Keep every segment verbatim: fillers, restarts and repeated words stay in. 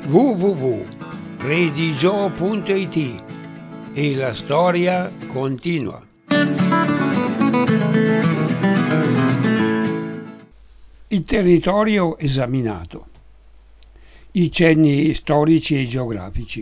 w w w punto redigio punto it e la storia continua. Il territorio esaminato. I cenni storici e geografici.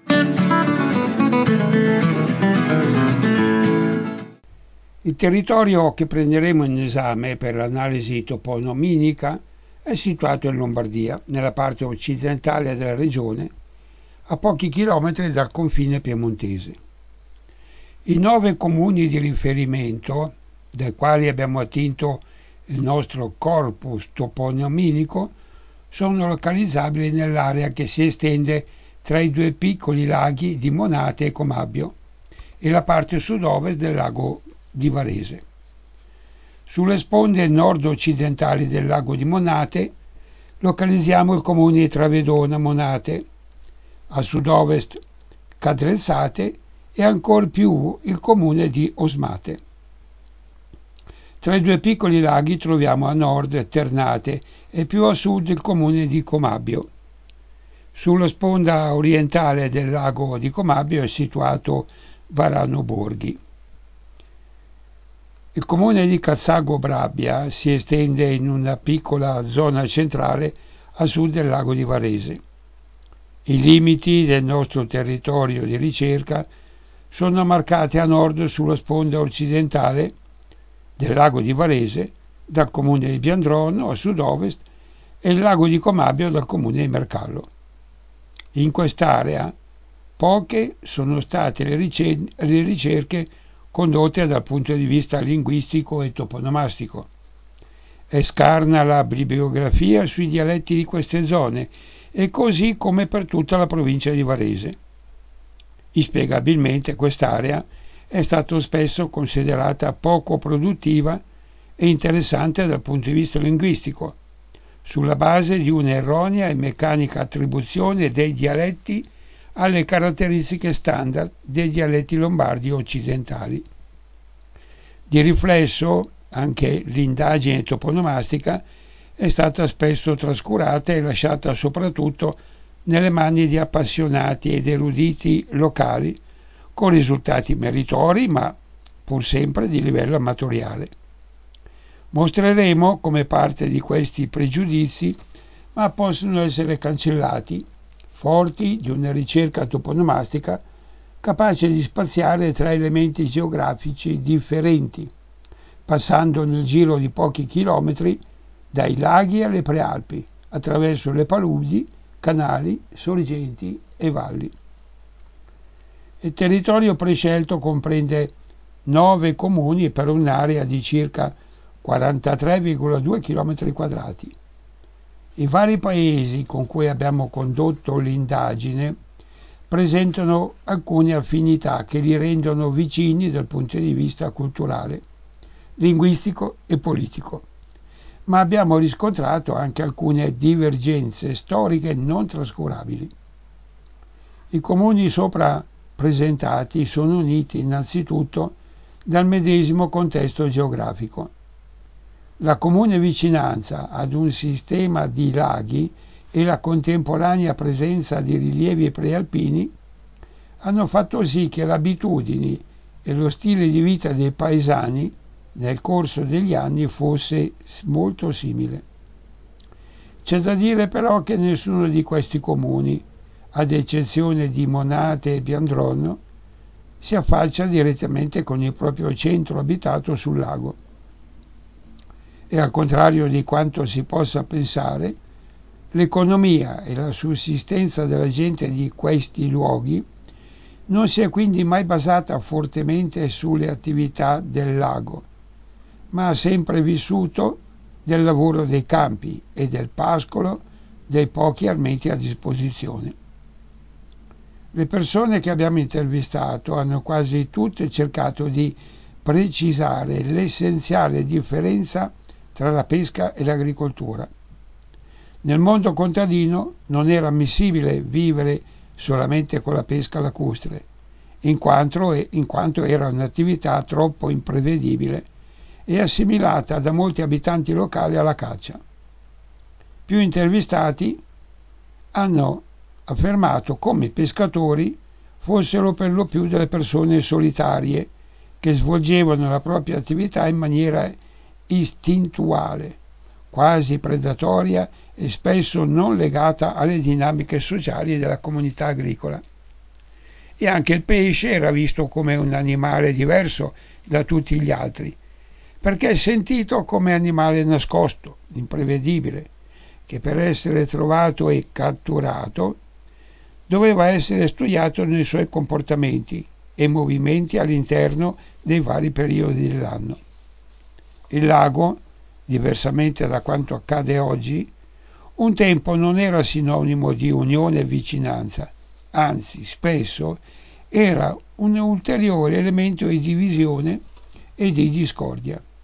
Il territorio che prenderemo in esame per l'analisi toponimica è situato in Lombardia, nella parte occidentale della regione, a pochi chilometri dal confine piemontese. I nove comuni di riferimento, dai quali abbiamo attinto il nostro corpus toponimico, sono localizzabili nell'area che si estende tra i due piccoli laghi di Monate e Comabbio e la parte sud-ovest del lago di Varese. Sulle sponde nord-occidentali del lago di Monate localizziamo il comune di Travedona Monate, a sud-ovest Cadrelsate e ancor più il comune di Osmate. Tra i due piccoli laghi troviamo a nord Ternate e più a sud il comune di Comabbio. Sulla sponda orientale del lago di Comabbio è situato Varano Borghi. Il comune di Cazzago Brabbia si estende in una piccola zona centrale a sud del lago di Varese. I limiti del nostro territorio di ricerca sono marcati a nord sulla sponda occidentale del lago di Varese dal comune di Biandrono a sud-ovest e il lago di Comabbio dal comune di Mercallo. In quest'area poche sono state le, ricer- le ricerche condotte dal punto di vista linguistico e toponomastico. È scarna la bibliografia sui dialetti di queste zone, e così come per tutta la provincia di Varese. Inspiegabilmente quest'area è stata spesso considerata poco produttiva e interessante dal punto di vista linguistico, sulla base di un'erronea e meccanica attribuzione dei dialetti alle caratteristiche standard dei dialetti lombardi occidentali. Di riflesso, anche l'indagine toponomastica è stata spesso trascurata e lasciata soprattutto nelle mani di appassionati ed eruditi locali, con risultati meritori, ma pur sempre di livello amatoriale. Mostreremo come parte di questi pregiudizi, ma possono essere cancellati, forti di una ricerca toponomastica capace di spaziare tra elementi geografici differenti, passando nel giro di pochi chilometri dai laghi alle prealpi, attraverso le paludi, canali, sorgenti e valli. Il territorio prescelto comprende nove comuni per un'area di circa quarantatré virgola due chilometri quadrati. I vari paesi con cui abbiamo condotto l'indagine presentano alcune affinità che li rendono vicini dal punto di vista culturale, linguistico e politico, ma abbiamo riscontrato anche alcune divergenze storiche non trascurabili. I comuni sopra presentati sono uniti innanzitutto dal medesimo contesto geografico. La comune vicinanza ad un sistema di laghi e la contemporanea presenza di rilievi prealpini hanno fatto sì che le abitudini e lo stile di vita dei paesani nel corso degli anni fosse molto simile. C'è da dire però che nessuno di questi comuni, ad eccezione di Monate e Biandrono, si affaccia direttamente con il proprio centro abitato sul lago. E al contrario di quanto si possa pensare, l'economia e la sussistenza della gente di questi luoghi non si è quindi mai basata fortemente sulle attività del lago, ma ha sempre vissuto del lavoro dei campi e del pascolo dei pochi armenti a disposizione. Le persone che abbiamo intervistato hanno quasi tutte cercato di precisare l'essenziale differenza tra la pesca e l'agricoltura. Nel mondo contadino non era ammissibile vivere solamente con la pesca lacustre, in quanto, in quanto era un'attività troppo imprevedibile e assimilata da molti abitanti locali alla caccia. Più intervistati hanno affermato come i pescatori fossero per lo più delle persone solitarie che svolgevano la propria attività in maniera istintuale, quasi predatoria e spesso non legata alle dinamiche sociali della comunità agricola. E anche il pesce era visto come un animale diverso da tutti gli altri, perché è sentito come animale nascosto, imprevedibile, che per essere trovato e catturato doveva essere studiato nei suoi comportamenti e movimenti all'interno dei vari periodi dell'anno. Il lago, diversamente da quanto accade oggi, un tempo non era sinonimo di unione e vicinanza, anzi spesso era un ulteriore elemento di divisione e di discordia.